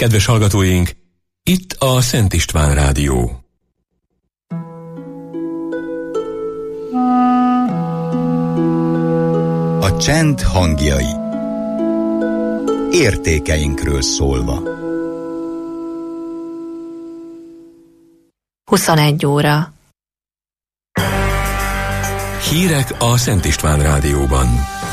Kedves hallgatóink, itt a Szent István Rádió. A csend hangjai. Értékeinkről szólva. 21 óra. Hírek a Szent István Rádióban.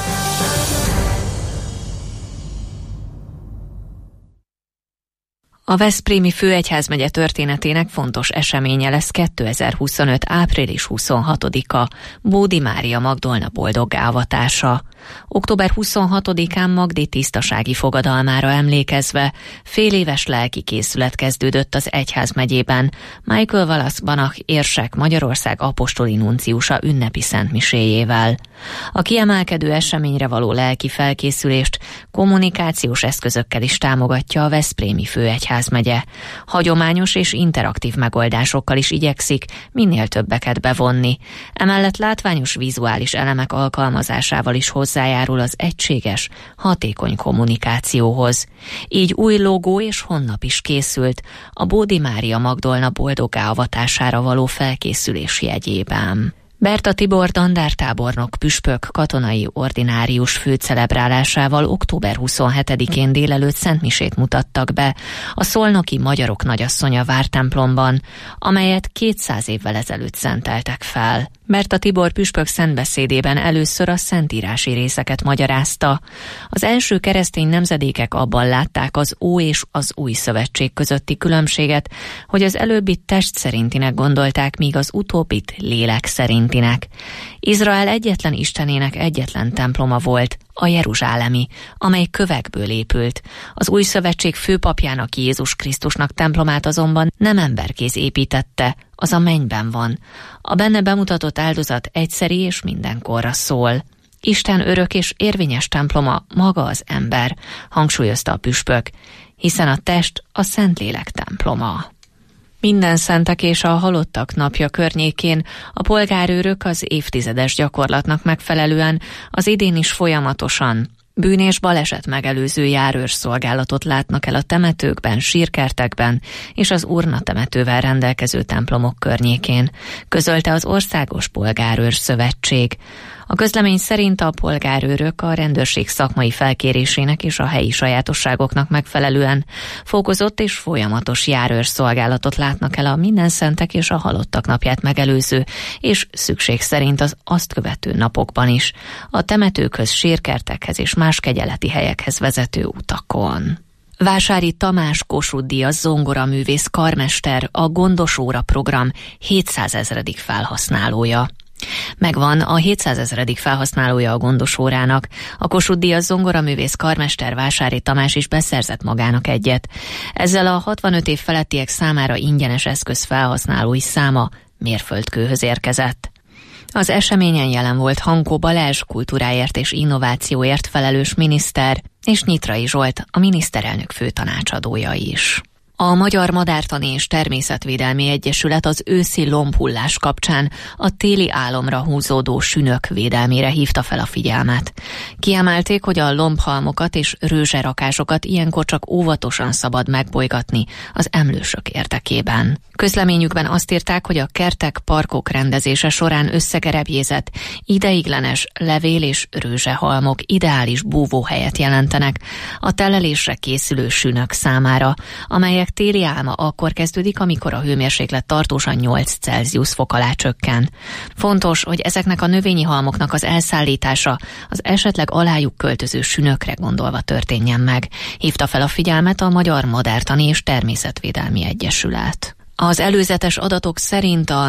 A veszprémi főegyházmegye történetének fontos eseménye lesz 2025. április 26-a, Bódi Mária Magdolna boldoggá avatása. Október 26-án Magdi tisztasági fogadalmára emlékezve féléves lelki készület kezdődött az egyházmegyében. Michael Wallace Banach érsek Magyarország apostoli nunciusa ünnepi szentmiséjével. A kiemelkedő eseményre való lelki felkészülést kommunikációs eszközökkel is támogatja a veszprémi főegyházmegye. Hagyományos és interaktív megoldásokkal is igyekszik minél többeket bevonni. Emellett látványos vizuális elemek alkalmazásával is hozzájárul az egységes, hatékony kommunikációhoz. Így új logó és honlap is készült a Bódi Mária Magdolna boldoggá avatására való felkészülés jegyében. Berta Tibor dandártábornok püspök katonai ordinárius főcelebrálásával október 27-én délelőtt szentmisét mutattak be a szolnoki magyarok nagyasszonya vártemplomban, amelyet 200 évvel ezelőtt szenteltek fel. Berta Tibor püspök szentbeszédében először a szentírási részeket magyarázta. Az első keresztény nemzedékek abban látták az Ó és az Új Szövetség közötti különbséget, hogy az előbbit test szerintinek gondolták, míg az utóbbit lélek szerintinek. Izrael egyetlen istenének egyetlen temploma volt, a jeruzsálemi, amely kövekből épült. Az Új Szövetség főpapjának, Jézus Krisztusnak templomát azonban nem emberkéz építette, az a mennyben van. A benne bemutatott áldozat egyszeri és mindenkorra szól. Isten örök és érvényes temploma maga az ember, hangsúlyozta a püspök, hiszen a test a Szentlélek temploma. Minden szentek és a halottak napja környékén a polgárőrök az évtizedes gyakorlatnak megfelelően az idén is folyamatosan bűn- és baleset megelőző járőrszolgálatot látnak el a temetőkben, sírkertekben és az urnatemetővel rendelkező templomok környékén, közölte az Országos Polgárőr Szövetség. A közlemény szerint a polgárőrök a rendőrség szakmai felkérésének és a helyi sajátosságoknak megfelelően fokozott és folyamatos járőrszolgálatot látnak el a mindenszentek és a halottak napját megelőző és szükség szerint az azt követő napokban is, a temetőkhöz, sírkertekhez és más kegyeleti helyekhez vezető utakon. Vásári Tamás Kossuth Díjas zongoraművész karmester, a Gondos Óra program 700 000. felhasználója. Megvan a 700 000. felhasználója a Gondos Órának. A Kossuth Díjas zongoraművész karmester Vásári Tamás is beszerzett magának egyet. Ezzel a 65 év felettiek számára ingyenes eszköz felhasználói száma mérföldkőhöz érkezett. Az eseményen jelen volt Hankó Balázs, kultúráért és innovációért felelős miniszter, és Nyitrai Zsolt, a miniszterelnök főtanácsadója is. A Magyar Madártani és Természetvédelmi Egyesület az őszi lombhullás kapcsán a téli álomra húzódó sünök védelmére hívta fel a figyelmet. Kiemelték, hogy a lombhalmokat és rőzserakásokat ilyenkor csak óvatosan szabad megbolygatni az emlősök érdekében. Közleményükben azt írták, hogy a kertek, parkok rendezése során összegerebjézett, ideiglenes levél- és rőzsehalmok ideális búvóhelyet jelentenek a telelésre készülő sünök számára, amelyek téli álma akkor kezdődik, amikor a hőmérséklet tartósan 8 Celsius fok alá csökken. Fontos, hogy ezeknek a növényi halmoknak az elszállítása az esetleg alájuk költöző sünökre gondolva történjen meg, hívta fel a figyelmet a Magyar Madártani és Természetvédelmi Egyesület. Az előzetes adatok szerint a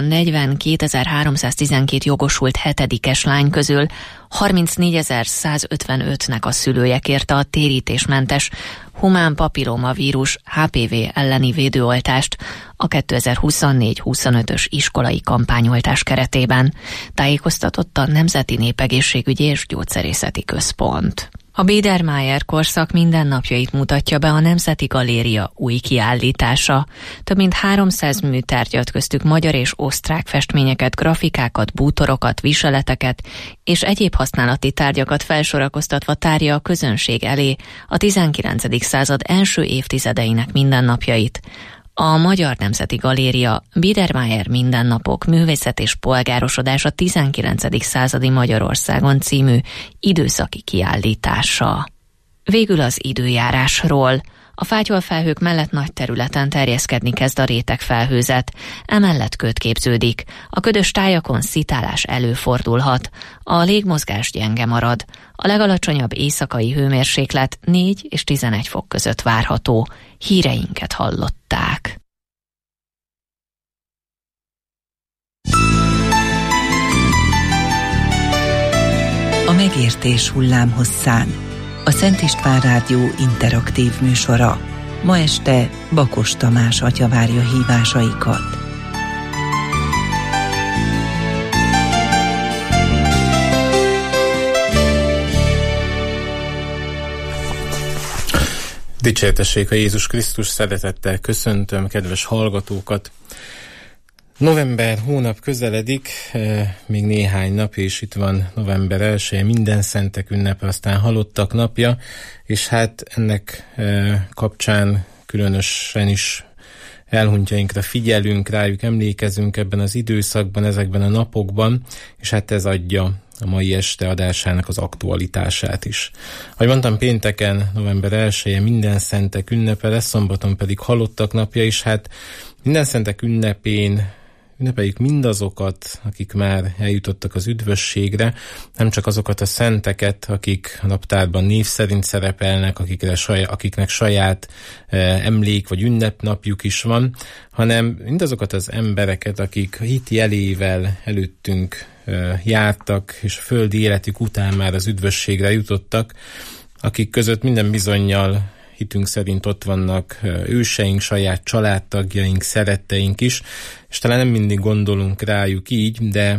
42.312 jogosult 7-es lány közül 34.155-nek a szülője kérte a térítésmentes humán papillomavírus HPV elleni védőoltást a 2024-25-ös iskolai kampányoltás keretében, tájékoztatott a Nemzeti Népegészségügyi és Gyógyszerészeti Központ. A Biedermeier korszak mindennapjait mutatja be a Nemzeti Galéria új kiállítása. Több mint 300 műtárgyat, köztük magyar és osztrák festményeket, grafikákat, bútorokat, viseleteket és egyéb használati tárgyakat felsorakoztatva tárja a közönség elé a 19. század első évtizedeinek mindennapjait. A Magyar Nemzeti Galéria Biedermeier mindennapok, művészet és polgárosodás a 19. századi Magyarországon című időszaki kiállítása. Végül az időjárásról. A fátyolfelhők mellett nagy területen terjeszkedni kezd a rétegfelhőzet, emellett köd képződik. A ködös tájakon szitálás előfordulhat. A légmozgás gyenge marad. A legalacsonyabb éjszakai hőmérséklet 4 és 11 fok között várható. Híreinket hallották. A megértés hullámhosszán. A Szent István Rádió interaktív műsora. Ma este Bakos Tamás atya várja hívásaikat. Dicsértessék a Jézus Krisztus, szeretettel köszöntöm kedves hallgatókat. November hónap közeledik, még néhány nap, és itt van november 1-e, minden szentek ünnepe, aztán halottak napja, és hát ennek kapcsán különösen is elhunytjainkra figyelünk, rájuk emlékezünk ebben az időszakban, ezekben a napokban, és hát ez adja a mai este adásának az aktualitását is. Ahogy mondtam, pénteken, november 1-e minden szentek ünnepe lesz, szombaton pedig halottak napja, és hát minden szentek ünnepén ünnepeljük mindazokat, akik már eljutottak az üdvösségre, nem csak azokat a szenteket, akik a naptárban név szerint szerepelnek, akiknek saját emlék vagy ünnepnapjuk is van, hanem mindazokat az embereket, akik hit jelével előttünk jártak, és a földi életük után már az üdvösségre jutottak, akik között minden bizonnyal hitünk szerint ott vannak őseink, saját családtagjaink, szeretteink is, és talán nem mindig gondolunk rájuk így, de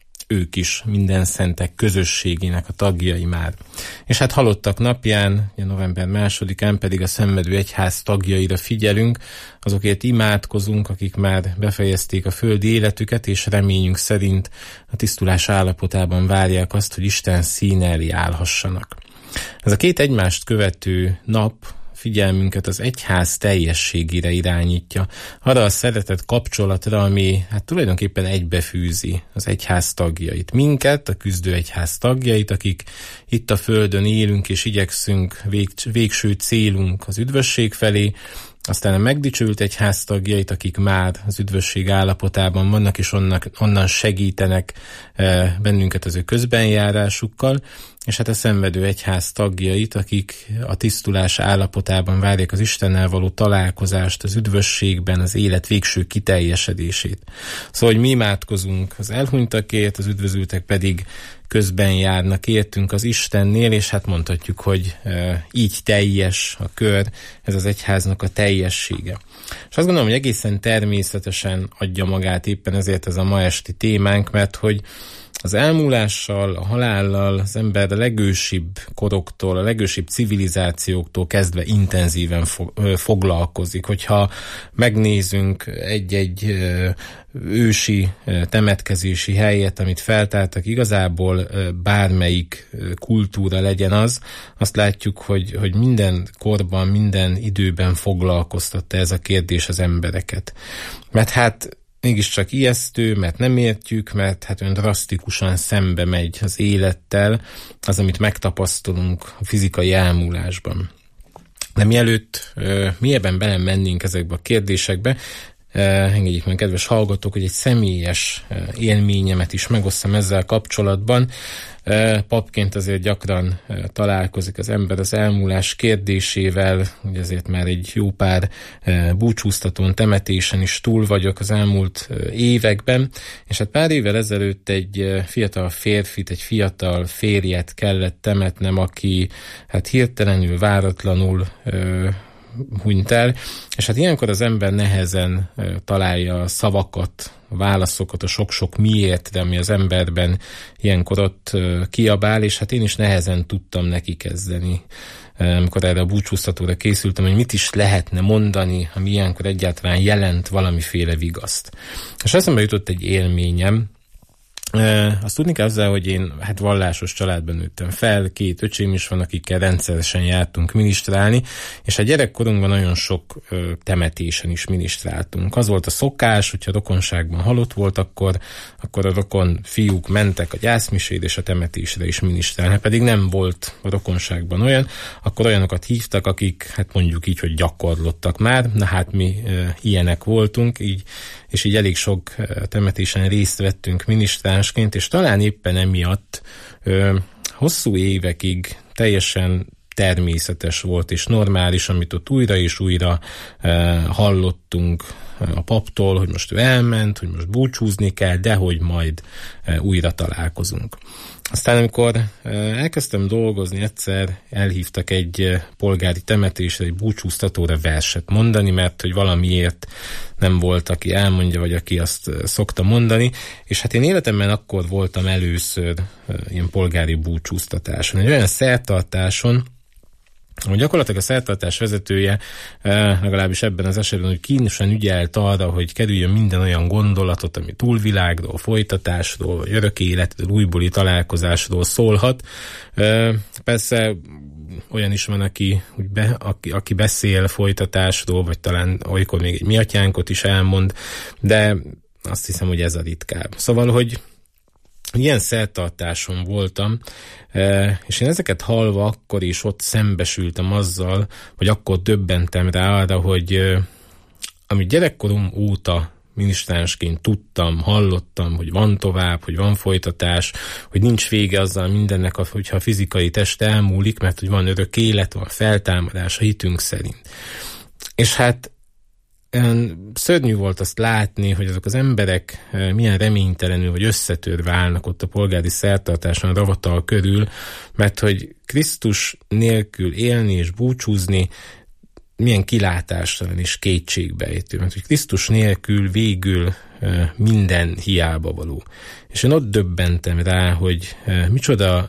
ők is minden szentek közösségének a tagjai már. És hát halottak napján, november 2-án pedig a Szenvedő Egyház tagjaira figyelünk, azokért imádkozunk, akik már befejezték a földi életüket, és reményünk szerint a tisztulás állapotában várják azt, hogy Isten színe elé állhassanak. Ez a két egymást követő nap figyelmünket az egyház teljességére irányítja, arra a szeretet kapcsolatra, ami hát tulajdonképpen egybefűzi az egyház tagjait. Minket, a küzdő egyház tagjait, akik itt a földön élünk és igyekszünk végső célunk az üdvösség felé, aztán a megdicsült egyház tagjait, akik már az üdvösség állapotában vannak, és onnan segítenek bennünket az ő közbenjárásukkal, és hát a szenvedő egyház tagjait, akik a tisztulás állapotában várják az Istennel való találkozást, az üdvösségben, az élet végső kiteljesedését. Szóval, hogy mi imádkozunk az elhunytakért, az üdvözültek pedig közben járnak értünk az Istennél, és hát mondhatjuk, hogy így teljes a kör, ez az egyháznak a teljessége. És azt gondolom, hogy egészen természetesen adja magát éppen ezért ez a ma esti témánk, mert hogy az elmúlással, a halállal az ember a legősibb koroktól, a legősibb civilizációktól kezdve intenzíven foglalkozik. Hogyha megnézünk egy-egy ősi temetkezési helyet, amit feltártak, igazából bármelyik kultúra legyen az, azt látjuk, hogy minden korban, minden időben foglalkoztatta ez a kérdés az embereket. Mert hát mégiscsak ijesztő, mert nem értjük, mert hát olyan drasztikusan szembe megy az élettel az, amit megtapasztalunk a fizikai elmúlásban. De mielőtt mélyebben belemennénk ezekbe a kérdésekbe, engedjék meg, kedves hallgatók, hogy egy személyes élményemet is megosztam ezzel kapcsolatban. Papként azért gyakran találkozik az ember az elmúlás kérdésével, ugye ezért már egy jó pár búcsúztatón, temetésen is túl vagyok az elmúlt években, és hát pár évvel ezelőtt egy fiatal férfit, egy fiatal férjet kellett temetnem, aki hát hirtelenül, váratlanul hunyt el, és hát ilyenkor az ember nehezen találja a szavakat, a válaszokat a sok-sok miért, ami az emberben ilyenkor ott kiabál, és hát én is nehezen tudtam neki kezdeni, amikor erre a búcsúztatóra készültem, hogy mit is lehetne mondani, ami ilyenkor egyáltalán jelent valamiféle vigaszt. És eszembe jutott egy élményem. Azt tudni kell hozzá, hogy én vallásos családban nőttem fel, 2 öcsém is van, akikkel rendszeresen jártunk minisztrálni, és a gyerekkorunkban nagyon sok temetésen is minisztráltunk. Az volt a szokás, hogyha rokonságban halott volt, akkor a rokon fiúk mentek a gyászmisére és a temetésre is minisztrálni. Pedig nem volt a rokonságban olyan, akkor olyanokat hívtak, akik mondjuk így, hogy gyakorlottak már, mi ilyenek voltunk, és így elég sok temetésen részt vettünk minisztránsként, és talán éppen emiatt hosszú évekig teljesen természetes volt és normális, amit ott újra és újra hallottunk a paptól, hogy most ő elment, hogy most búcsúzni kell, de hogy majd újra találkozunk. Aztán amikor elkezdtem dolgozni, egyszer elhívtak egy polgári temetésre, egy búcsúztatóra verset mondani, mert hogy valamiért nem volt, aki elmondja, vagy aki azt szokta mondani, és én életemben akkor voltam először ilyen polgári búcsúztatáson. Egy olyan szertartáson, hogy gyakorlatilag a szertartás vezetője, legalábbis ebben az esetben, hogy kínosan ügyelt arra, hogy kerüljön minden olyan gondolatot, ami túlvilágról, folytatásról, vagy örök életről, újbóli találkozásról szólhat. Persze olyan is van, aki beszél folytatásról, vagy talán olykor még egy mi atyánkot is elmond, de azt hiszem, hogy ez a ritkább. Szóval, hogy ilyen szertartáson voltam, és én ezeket hallva akkor is ott szembesültem azzal, hogy akkor döbbentem rá arra, hogy amit gyerekkorom óta minisztránsként tudtam, hallottam, hogy van tovább, hogy van folytatás, hogy nincs vége azzal mindennek, hogyha a fizikai test elmúlik, mert hogy van örök élet, van feltámadás a hitünk szerint. És szörnyű volt azt látni, hogy azok az emberek milyen reménytelenül vagy összetörve állnak ott a polgári szertartáson a ravatal körül, mert hogy Krisztus nélkül élni és búcsúzni milyen kilátástalan és kétségbejtő, mert hogy Krisztus nélkül végül minden hiába való. És én ott döbbentem rá, hogy micsoda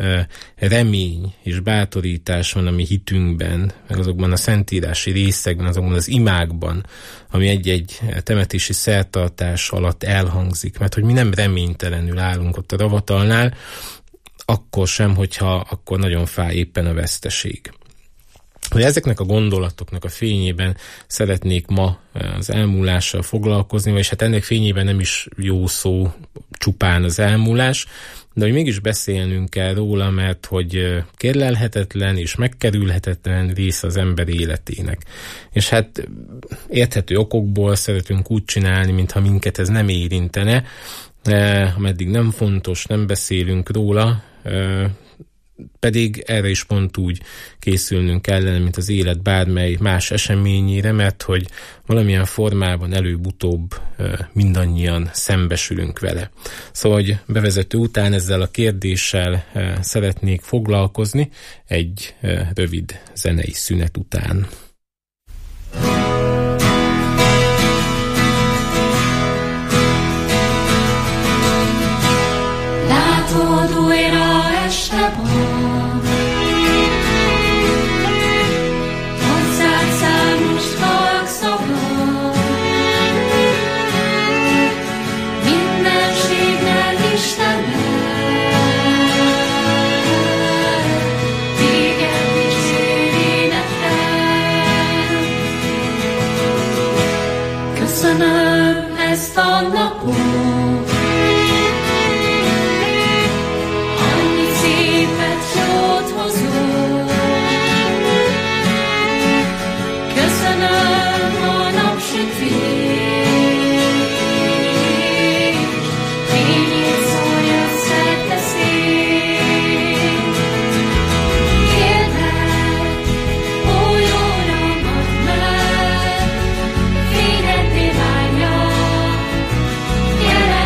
remény és bátorítás van a mi hitünkben, meg azokban a szentírási részekben, azokban az imákban, ami egy-egy temetési szertartás alatt elhangzik, mert hogy mi nem reménytelenül állunk ott a ravatalnál, akkor sem, hogyha akkor nagyon fáj éppen a veszteség. Hogy ezeknek a gondolatoknak a fényében szeretnék ma az elmúlással foglalkozni, és ennek fényében nem is jó szó csupán az elmúlás, de hogy mégis beszélnünk kell róla, mert hogy kérlelhetetlen és megkerülhetetlen része az ember életének. És érthető okokból szeretünk úgy csinálni, mintha minket ez nem érintene, ameddig nem fontos, nem beszélünk róla, pedig erre is pont úgy készülnünk kellene, mint az élet bármely más eseményére, mert hogy valamilyen formában előbb-utóbb mindannyian szembesülünk vele. Szóval, hogy bevezető után ezzel a kérdéssel szeretnék foglalkozni egy rövid zenei szünet után. Látod, újra este van, hozzád számos halk szava, mindenségnel Istennek, téged is énekel. Köszönöm ezt a napot, yeah.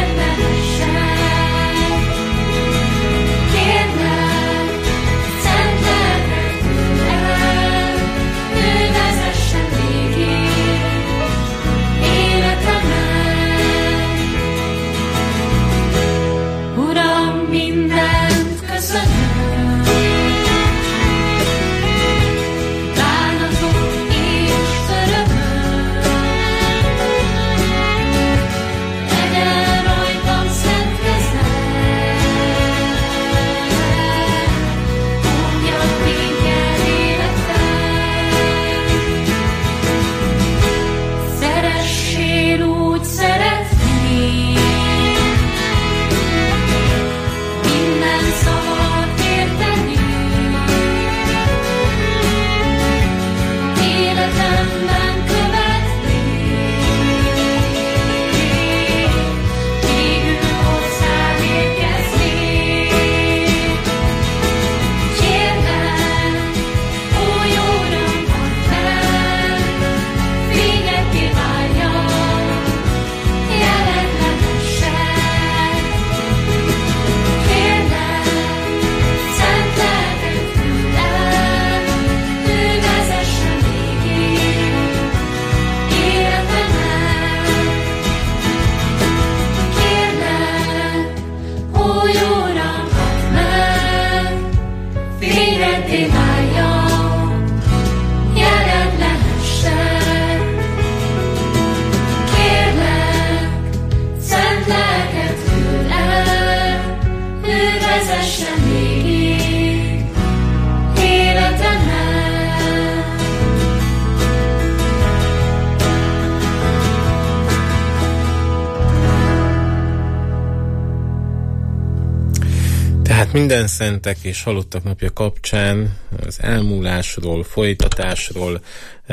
Minden szentek és halottak napja kapcsán az elmúlásról, folytatásról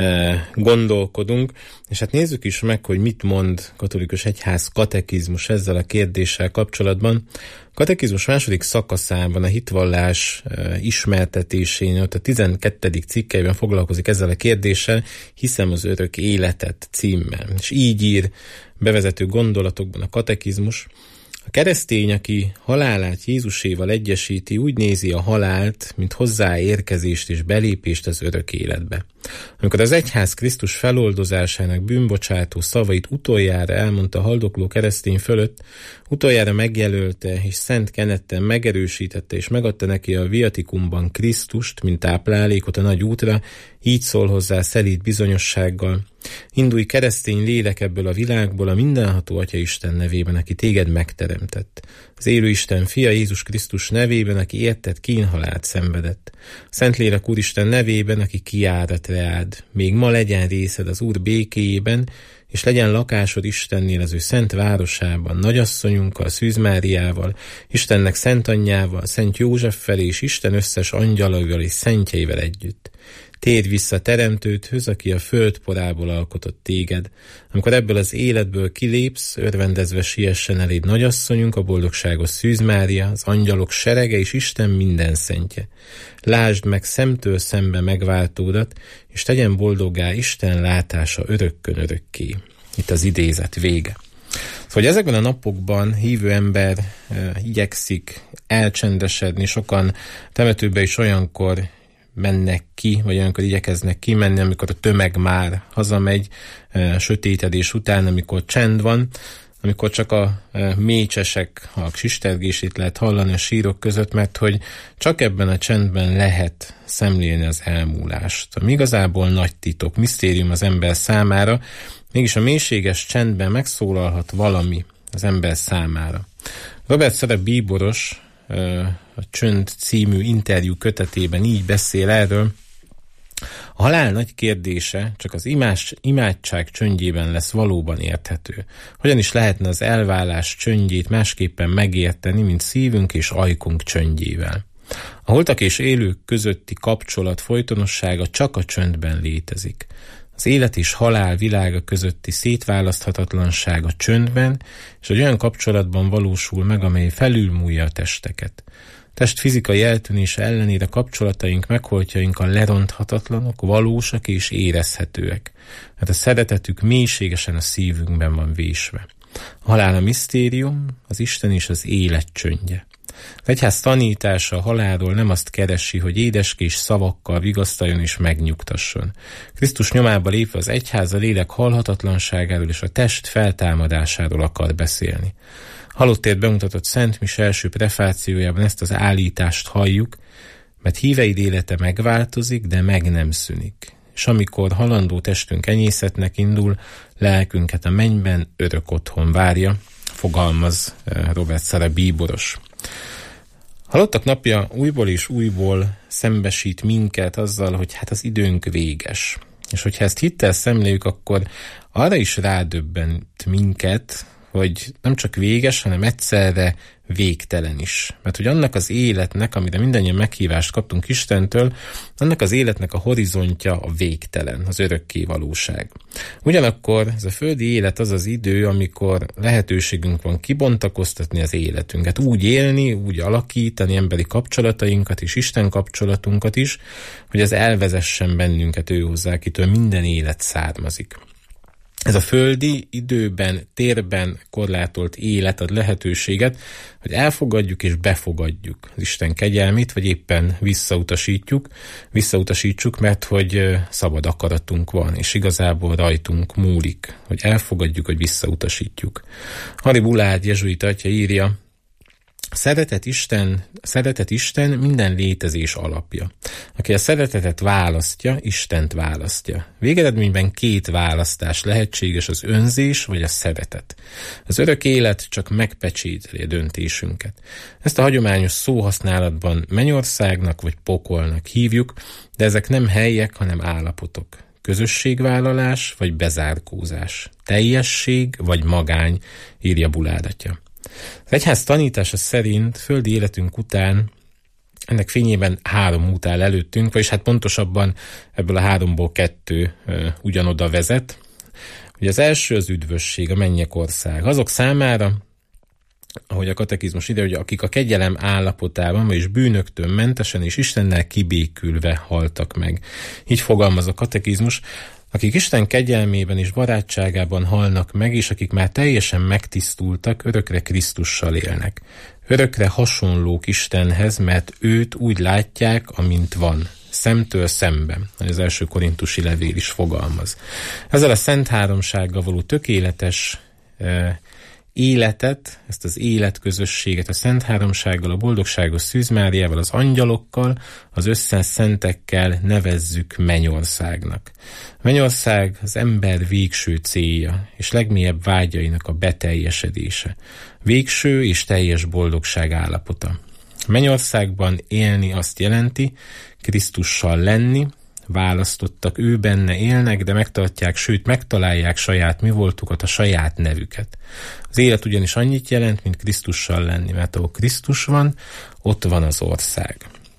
gondolkodunk, és hát nézzük is meg, hogy mit mond katolikus egyház katekizmus ezzel a kérdéssel kapcsolatban. A katekizmus második szakaszában a hitvallás ismertetésén, ott a 12. cikkeiben foglalkozik ezzel a kérdéssel, hiszem az örök életet címmel. És így ír bevezető gondolatokban a katekizmus: a keresztény, aki halálát Jézuséval egyesíti, úgy nézi a halált, mint hozzáérkezést és belépést az örök életbe. Amikor az egyház Krisztus feloldozásának bűnbocsátó szavait utoljára elmondta a haldokló keresztény fölött, utoljára megjelölte és szent kenettel megerősítette és megadta neki a viatikumban Krisztust, mint táplálékot a nagy útra, így szól hozzá szelíd bizonyossággal: indulj keresztény lélek ebből a világból a mindenható Atya Isten nevében, aki téged megteremtett. Az élő Isten fia Jézus Krisztus nevében, aki érted kínhalált szenvedett. A Szentlélek Úristen nevében, aki kiárat reád. Még ma legyen részed az Úr békéjében, és legyen lakásod Istennél az ő szent városában, nagyasszonyunkkal, Szűz Máriával, Istennek szent anyjával, Szent Józseffel és Isten összes angyalaival és szentjeivel együtt. Térj vissza teremtődhöz, aki a föld porából alkotott téged. Amikor ebből az életből kilépsz, örvendezve siessen eléd nagyasszonyunk, a boldogságos Szűz Mária, az angyalok serege és Isten minden szentje. Lásd meg szemtől szembe megváltódat, és tegyen boldoggá Isten látása örökkön örökké. Itt az idézet vége. Szóval ezekben a napokban hívő ember igyekszik elcsendesedni, sokan temetőbe is olyankor mennek ki, vagy olyankor igyekeznek kimenni, amikor a tömeg már hazamegy sötétedés után, amikor csend van, amikor csak a mécsesek halk sistergését lehet hallani a sírok között, mert hogy csak ebben a csendben lehet szemlélni az elmúlást. Ami igazából nagy titok, misztérium az ember számára, mégis a mélységes csendben megszólalhat valami az ember számára. Robert Szerep bíboros a Csönd című interjú kötetében így beszél erről: a halál nagy kérdése csak az imádság csöndjében lesz valóban érthető. Hogyan is lehetne az elválás csöndjét másképpen megérteni, mint szívünk és ajkunk csöndjével? A holtak és élők közötti kapcsolat folytonossága csak a csöndben létezik. Az élet és halál világa közötti szétválaszthatatlanság a csöndben és egy olyan kapcsolatban valósul meg, amely felülmúlja a testeket. A test fizikai eltűnése ellenére kapcsolataink, megholtjainkkal leronthatatlanok, valósak és érezhetőek, mert a szeretetük mélységesen a szívünkben van vésve. A halál a misztérium, az Isten és az élet csöndje. Az egyház tanítása a halálról nem azt keresi, hogy édeskés szavakkal vigasztaljon és megnyugtasson. Krisztus nyomába lépve az egyház a lélek halhatatlanságáról és a test feltámadásáról akar beszélni. Halottért bemutatott Szent Mise első prefációjában ezt az állítást halljuk, mert híveid élete megváltozik, de meg nem szűnik. És amikor halandó testünk enyészetnek indul, lelkünket a mennyben örök otthon várja, fogalmaz Robert Szerep bíboros. Halottak napja újból és újból szembesít minket azzal, hogy hát az időnk véges. És hogyha ezt hittel szemléljük, akkor arra is rádöbbent minket, hogy nem csak véges, hanem egyszerre végtelen is. Mert hogy annak az életnek, amire mindannyian meghívást kaptunk Istentől, annak az életnek a horizontja a végtelen, az örökké valóság. Ugyanakkor ez a földi élet az az idő, amikor lehetőségünk van kibontakoztatni az életünket, úgy élni, úgy alakítani emberi kapcsolatainkat és Isten kapcsolatunkat is, hogy az elvezessen bennünket ő hozzá, akitől minden élet származik. Ez a földi, időben, térben korlátolt élet ad lehetőséget, hogy elfogadjuk és befogadjuk az Isten kegyelmét, vagy éppen visszautasítsuk, mert hogy szabad akaratunk van, és igazából rajtunk múlik, hogy elfogadjuk, vagy visszautasítjuk. Hari Bulád jezsuita atya írja: Szeretet Isten minden létezés alapja. Aki a szeretetet választja, Istent választja. Végeredményben két választás lehetséges, az önzés vagy a szeretet. Az örök élet csak megpecsételi a döntésünket. Ezt a hagyományos szóhasználatban mennyországnak vagy pokolnak hívjuk, de ezek nem helyek, hanem állapotok. Közösségvállalás vagy bezárkózás. Teljesség vagy magány, írja Bulád atya. Az egyház tanítása szerint földi életünk után ennek fényében 3 út áll előttünk, vagyis hát pontosabban ebből a 3-ból 2 ugyanoda vezet. Ugye az első az üdvösség, a mennyek ország. Azok számára, ahogy a katekizmus ide, hogy akik a kegyelem állapotában, vagyis bűnöktől mentesen és Istennel kibékülve haltak meg. Így fogalmaz a katekizmus, akik Isten kegyelmében és barátságában halnak meg, és akik már teljesen megtisztultak, örökre Krisztussal élnek. Örökre hasonlók Istenhez, mert őt úgy látják, amint van. Szemtől szemben, az első korintusi levél is fogalmaz. Ezzel a Szent Háromsággal való tökéletes életet, ezt az életközösséget a Szent Háromsággal, a boldogságos Szűz Máriával, az angyalokkal, az összes szentekkel nevezzük mennyországnak. A mennyország az ember végső célja és legmélyebb vágyainak a beteljesedése. Végső és teljes boldogság állapota. A mennyországban élni azt jelenti, Krisztussal lenni, választottak, ő benne élnek, de megtartják, sőt megtalálják saját mivoltukat, a saját nevüket. Az élet ugyanis annyit jelent, mint Krisztussal lenni, mert ahol Krisztus van, ott van az ország.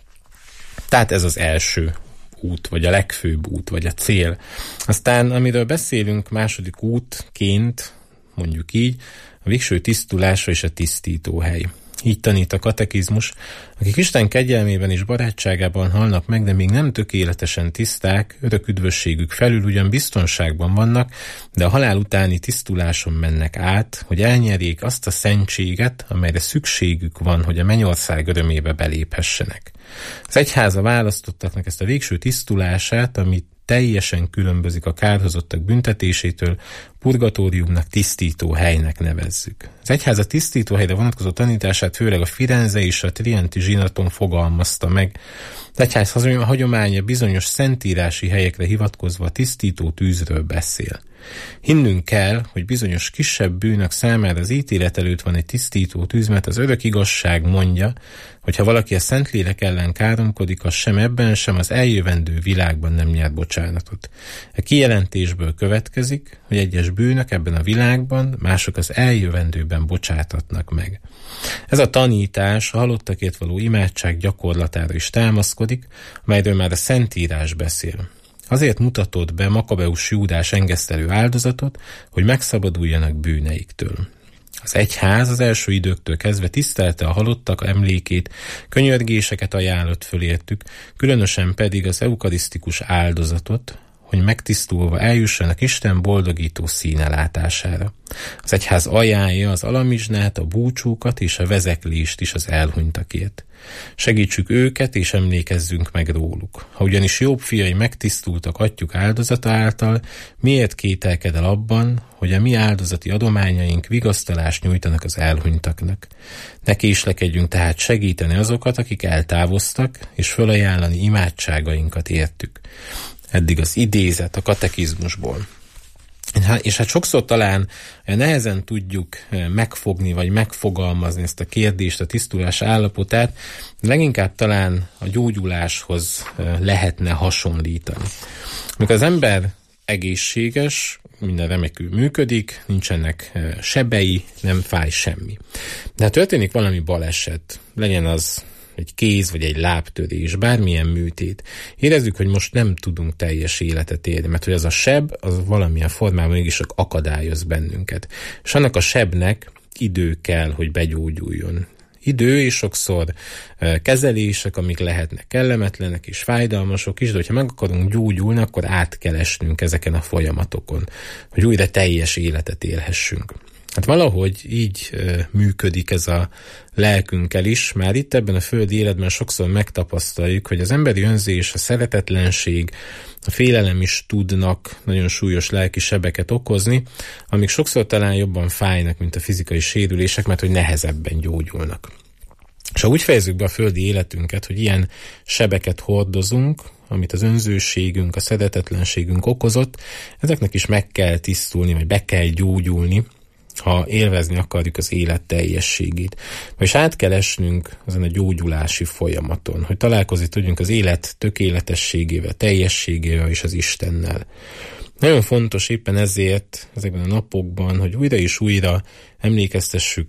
Tehát ez az első út, vagy a legfőbb út, vagy a cél. Aztán, amiről beszélünk második útként, mondjuk így, a végső tisztulásra és a tisztítóhely. Így tanít a katekizmus, akik Isten kegyelmében és barátságában halnak meg, de még nem tökéletesen tiszták, örök üdvösségük felül ugyan biztonságban vannak, de a halál utáni tisztuláson mennek át, hogy elnyerjék azt a szentséget, amelyre szükségük van, hogy a mennyország örömébe beléphessenek. Az egyháza választottaknak ezt a végső tisztulását, amit teljesen különbözik a kárhozottak büntetésétől, purgatóriumnak, tisztító helynek nevezzük. Az egyház a tisztító helyre vonatkozó tanítását főleg a firenzei és a trienti zsinaton fogalmazta meg. Az egyház hagyománya bizonyos szentírási helyekre hivatkozva a tisztító tűzről beszél. Hinnünk kell, hogy bizonyos kisebb bűnök számára az ítélet előtt van egy tisztító tűz, mert az örök igazság mondja, hogy ha valaki a Szentlélek ellen káromkodik, az sem ebben, sem az eljövendő világban nem nyer bocsánatot. A kijelentésből következik, hogy egyes bűnök ebben a világban, mások az eljövendőben bocsátatnak meg. Ez a tanítás a halottakért való imádság gyakorlatára is támaszkodik, amelyről már a Szentírás beszél. Azért mutatott be Makabeus Júdás engesztelő áldozatot, hogy megszabaduljanak bűneiktől. Az egyház az első időktől kezdve tisztelte a halottak emlékét, könyörgéseket ajánlott föl értük, különösen pedig az eukarisztikus áldozatot, hogy megtisztulva eljussanak Isten boldogító színe látására. Az egyház ajánlja az alamizsnát, a búcsúkat és a vezeklést is az elhunytakért. Segítsük őket, és emlékezzünk meg róluk. Ha ugyanis jobb fiai megtisztultak atyjuk áldozata által, miért kételked el abban, hogy a mi áldozati adományaink vigasztalást nyújtanak az elhunytaknak? Ne késlekedjünk tehát segíteni azokat, akik eltávoztak, és fölajánlani imádságainkat értük. Eddig az idézet a katekizmusból. És hát sokszor talán nehezen tudjuk megfogni, vagy megfogalmazni ezt a kérdést, a tisztulás állapotát, leginkább talán a gyógyuláshoz lehetne hasonlítani. Amikor az ember egészséges, minden remekül működik, nincsenek sebei, nem fáj semmi. De ha történik valami baleset, legyen az egy kéz vagy egy lábtörés, bármilyen műtét, érezzük, hogy most nem tudunk teljes életet élni, mert hogy az a seb, az valamilyen formában mégis csak akadályoz bennünket. És annak a sebnek idő kell, hogy begyógyuljon. Idő és sokszor kezelések, amik lehetnek kellemetlenek és fájdalmasok is, de hogyha meg akarunk gyógyulni, akkor át kell esnünk ezeken a folyamatokon, hogy újra teljes életet élhessünk. Hát valahogy így működik ez a lelkünkkel is. Már itt ebben a földi életben sokszor megtapasztaljuk, hogy az emberi önzés, a szeretetlenség, a félelem is tudnak nagyon súlyos lelki sebeket okozni, amik sokszor talán jobban fájnak, mint a fizikai sérülések, mert hogy nehezebben gyógyulnak. És ha úgy fejezzük be a földi életünket, hogy ilyen sebeket hordozunk, amit az önzőségünk, a szeretetlenségünk okozott, ezeknek is meg kell tisztulni, vagy be kell gyógyulni, ha élvezni akarjuk az élet teljességét. És át kell esnünk ezen a gyógyulási folyamaton, hogy találkozni tudjunk az élet tökéletességével, teljességével és az Istennel. Nagyon fontos éppen ezért ezekben a napokban, hogy újra és újra emlékeztessük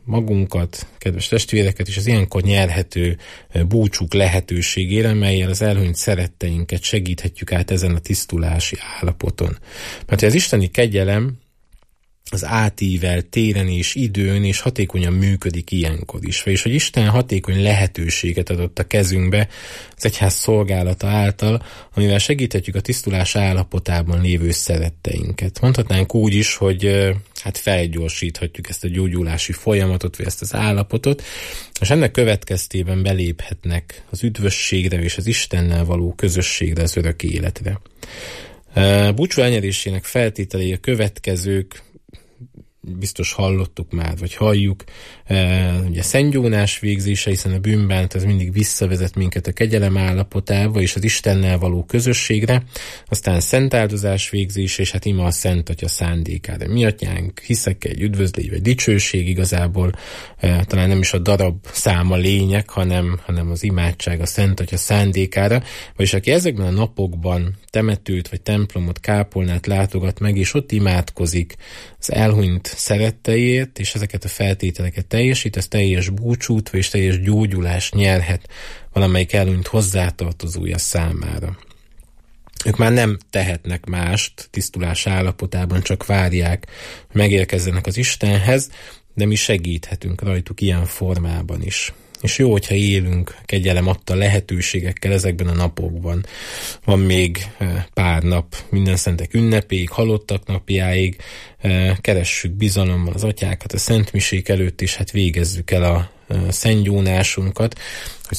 magunkat, kedves testvéreket és az ilyenkor nyerhető búcsúk lehetőségére, mellyel az elhunyt szeretteinket segíthetjük át ezen a tisztulási állapoton. Mert az isteni kegyelem az átível téren és időn és hatékonyan működik ilyenkor is. És hogy Isten hatékony lehetőséget adott a kezünkbe az egyház szolgálata által, amivel segíthetjük a tisztulás állapotában lévő szeretteinket. Mondhatnánk úgy is, hogy felgyorsíthatjuk ezt a gyógyulási folyamatot, vagy ezt az állapotot, és ennek következtében beléphetnek az üdvösségre és az Istennel való közösségre, az örök életre. Búcsú elnyerésének feltételei a következők, biztos hallottuk már, vagy halljuk, ugye szentgyónás végzése, hiszen a bűnbánat az mindig visszavezet minket a kegyelem állapotába és az Istennel való közösségre, aztán szentáldozás végzése, és ima a Szent Atya szándékára. Mi atyánk, hiszek egy üdvözlégy vagy dicsőség, igazából talán nem is a darab száma lényeg, hanem az imádság a Szent Atya szándékára, vagyis aki ezekben a napokban temetőt vagy templomot, kápolnát látogat meg, és ott imádkozik az elhunyt szeretteiért, és ezeket a feltételeket teljesít, ez teljes búcsút, vagy teljes gyógyulást nyerhet valamelyik elhunyt hozzátartozója számára. Ők már nem tehetnek mást tisztulás állapotában, csak várják, hogy megérkezzenek az Istenhez, de mi segíthetünk rajtuk ilyen formában is. És jó, hogyha élünk kegyelem adta lehetőségekkel ezekben a napokban. Van még pár nap minden szentek ünnepéig, halottak napjáig, keressük bizalommal az atyákat a szentmisék előtt, és végezzük el a szentgyónásunkat, hogy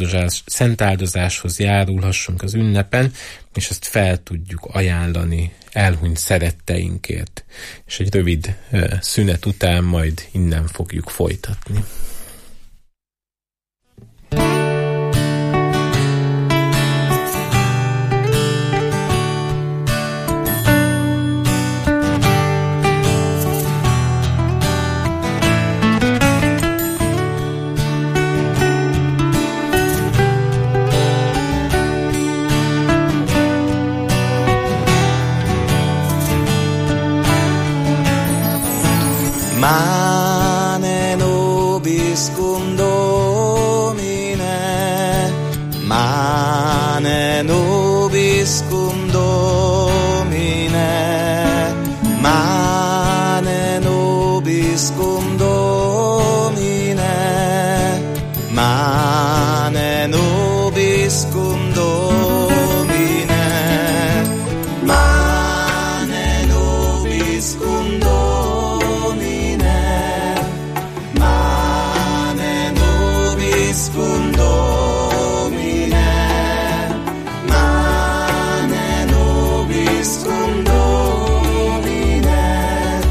szentáldozáshoz járulhassunk az ünnepen, és ezt fel tudjuk ajánlani elhunyt szeretteinkért. És egy rövid szünet után majd innen fogjuk folytatni. Mane nobis cum Domine, mane nobis cum Domine, mane nobis cum Domine, mane nobis cum Domine, mane nobis cum Domine. Cum Domine, mane nobis cum Domine,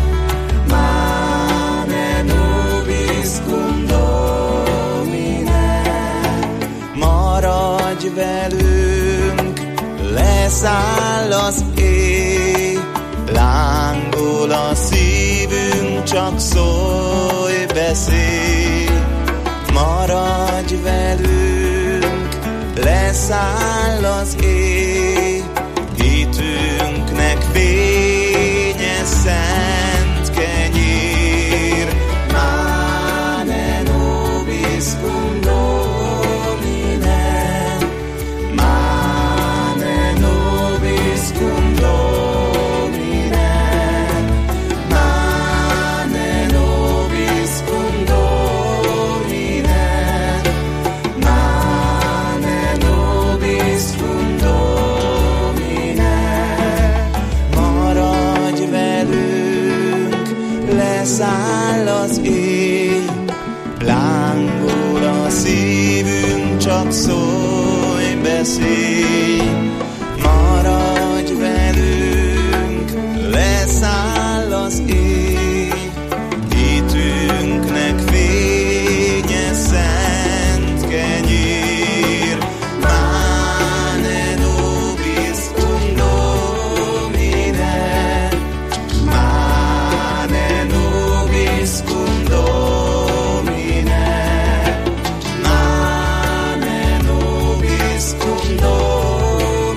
mane nobis cum Domine. Maradj velünk, leszáll az éj, lángol a szívünk, csak szólj, beszélj. Maradj velünk, leszáll az éj, hitünknek fénye szent kenyér. Mane nobis cum Domine, mane nobis cum Domine, mane nobis cum Domine. Száll az éj, lángol a szívünk, csak szólj, beszélj. Maradj velünk, leszáll az éj, hitünknek fénye szent kenyér. Mane nobis cum Domine, mane nobis cum Domine, mane nobis cum Domine.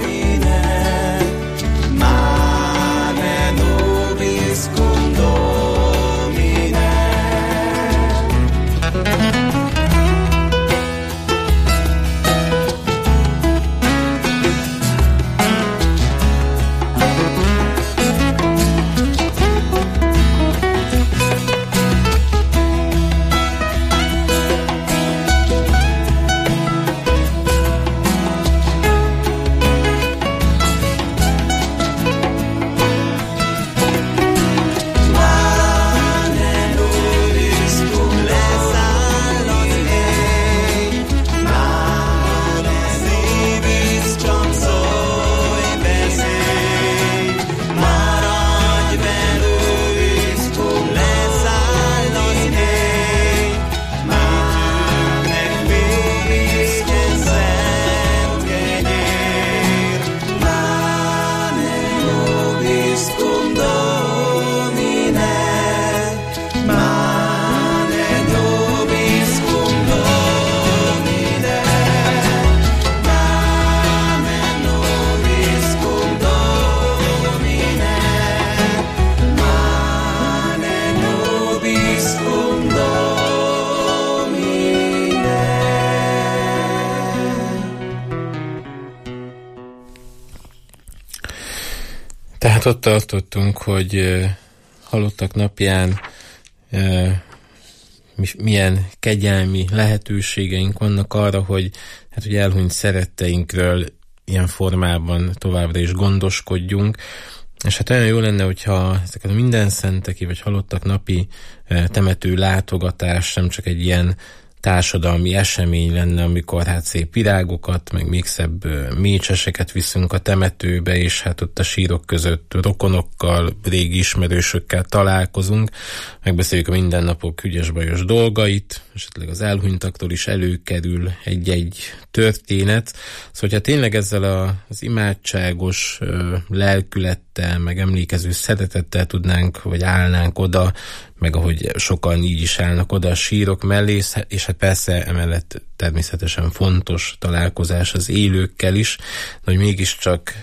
Hát ott tartottunk, hogy halottak napján milyen kegyelmi lehetőségeink vannak arra, hogy hát ugye elhunyt szeretteinkről ilyen formában továbbra is gondoskodjunk. És hát olyan jó lenne, hogyha ezeket a mindenszenteki vagy halottak napi temető látogatás nem csak egy ilyen társadalmi esemény lenne, amikor hát szép virágokat, meg még szebb mécseseket viszünk a temetőbe, és hát ott a sírok között rokonokkal, régi ismerősökkel találkozunk, megbeszéljük a mindennapok ügyes-bajos dolgait, esetleg az elhunytaktól is előkerül egy-egy történet. Szóval, hogyha tényleg ezzel az imádságos lelkülettel, meg emlékező szeretettel tudnánk, vagy állnánk oda, meg ahogy sokan így is állnak oda a sírok mellé, és hát persze emellett természetesen fontos találkozás az élőkkel is, hogy mégiscsak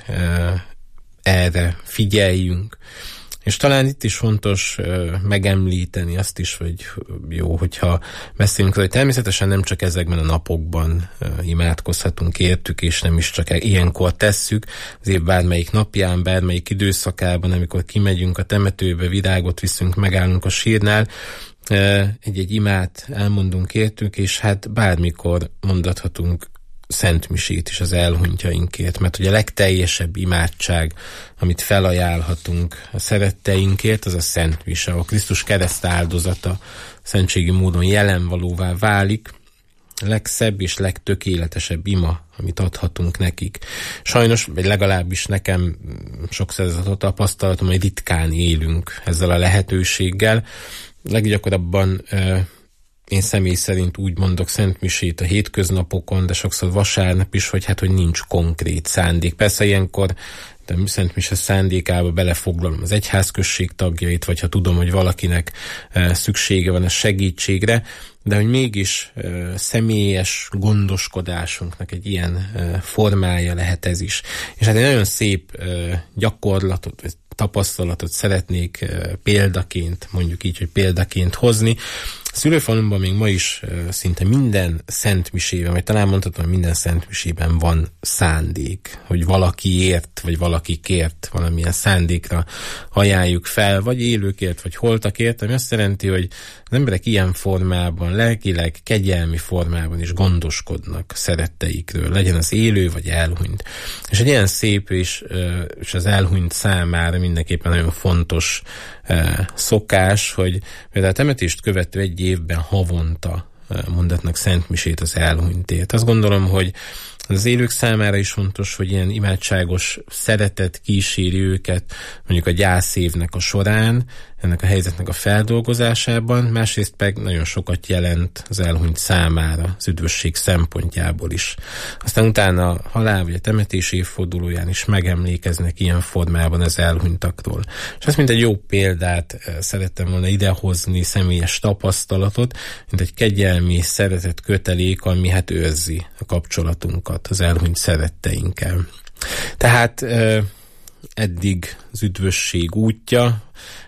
erre figyeljünk. És talán itt is fontos megemlíteni azt is, hogy jó, hogyha beszélünk, hogy természetesen nem csak ezekben a napokban imádkozhatunk értük, és nem is csak ilyenkor tesszük, az év bármelyik napján, bármelyik időszakában, amikor kimegyünk a temetőbe, virágot viszünk, megállunk a sírnál, egy-egy imát elmondunk értük, és hát bármikor mondathatunk szentmisét is az elhunytjainkért, mert ugye a legteljesebb imádság, amit felajánlhatunk a szeretteinkért, az a szentmise. A Krisztus kereszt áldozata szentségi módon jelenvalóvá válik, a legszebb és legtökéletesebb ima, amit adhatunk nekik. Sajnos, vagy legalábbis nekem sokszor ez a tapasztalatom, hogy ritkán élünk ezzel a lehetőséggel. Leggyakorabban én személy szerint úgy mondok szentmisét a hétköznapokon, de sokszor vasárnap is, hogy hát, hogy nincs konkrét szándék. Persze ilyenkor a szentmise szándékába belefoglalom az egyházközség tagjait, vagy ha tudom, hogy valakinek szüksége van a segítségre, de hogy mégis személyes gondoskodásunknak egy ilyen formája lehet ez is. És hát egy nagyon szép gyakorlatot, tapasztalatot szeretnék példaként, mondjuk így, hogy példaként hozni. A szülőfalumban még ma is szinte minden szentmisében, vagy talán mondhatom, hogy minden szentmisében van szándék, hogy valakiért, vagy valakikért valamilyen szándékra ajánljuk fel, vagy élőkért, vagy holtakért, ami azt jelenti, hogy az emberek ilyen formában, lelkileg, kegyelmi formában is gondoskodnak szeretteikről, legyen az élő, vagy elhunyt. És egy ilyen szép és az elhunyt számára mindenképpen nagyon fontos szokás, hogy például a temetést követő egy évben havonta mondatnak szentmisét az elhunytért. Azt gondolom, hogy az élők számára is fontos, hogy ilyen imádságos szeretet kíséri őket mondjuk a gyászévnek a során, ennek a helyzetnek a feldolgozásában, másrészt pedig nagyon sokat jelent az elhunyt számára, az üdvösség szempontjából is. Aztán utána a halál vagy a temetés évfordulóján is megemlékeznek ilyen formában az elhunytakról. És ezt mint egy jó példát szerettem volna idehozni, személyes tapasztalatot, mint egy kegyelmi szeretet kötelék, ami hát őrzi a kapcsolatunkat az elhunyt szeretteinkkel. Tehát eddig az üdvösség útja,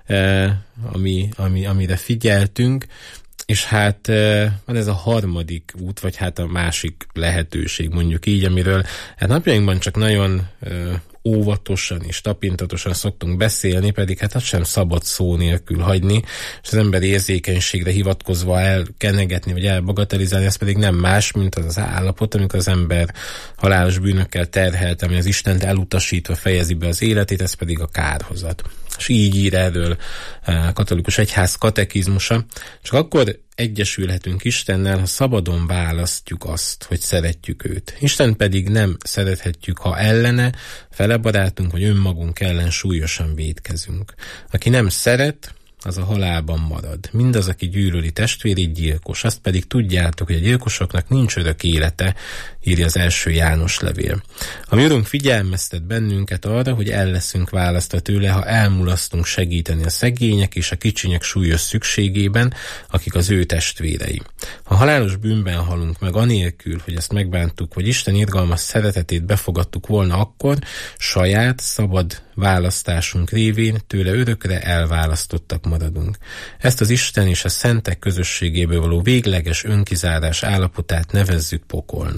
amire figyeltünk, és hát van ez a harmadik út, vagy hát a másik lehetőség, mondjuk így, amiről hát napjainkban csak nagyon óvatosan és tapintatosan szoktunk beszélni, pedig hát azt sem szabad szó nélkül hagyni, és az emberi érzékenységre hivatkozva elkenegetni, vagy elbagatelizálni, ez pedig nem más, mint az állapot, amikor az ember halálos bűnökkel terhelt, ami az Istent elutasítva fejezi be az életét, ez pedig a kárhozat. És így ír erről a katolikus egyház katekizmusa. Csak akkor egyesülhetünk Istennel, ha szabadon választjuk azt, hogy szeretjük őt. Isten pedig nem szerethetjük, ha ellene, fele barátunk vagy önmagunk ellen súlyosan vétkezünk. Aki nem szeret, az a halálban marad. Mindaz, aki gyűlöli testvérét, gyilkos. Azt pedig tudjátok, hogy a gyilkosoknak nincs örök élete, írja az első János levél. A mi Urunk figyelmeztet bennünket arra, hogy el leszünk választva tőle, ha elmulasztunk segíteni a szegények és a kicsinyek súlyos szükségében, akik az ő testvérei. Ha halálos bűnben halunk meg anélkül, hogy ezt megbántuk, vagy Isten irgalmas szeretetét befogadtuk volna, akkor saját, szabad választásunk révén tőle örökre elválasztottak maradunk. Ezt az Isten és a szentek közösségéből való végleges önkizárás állapotát nevezzük pokolnak.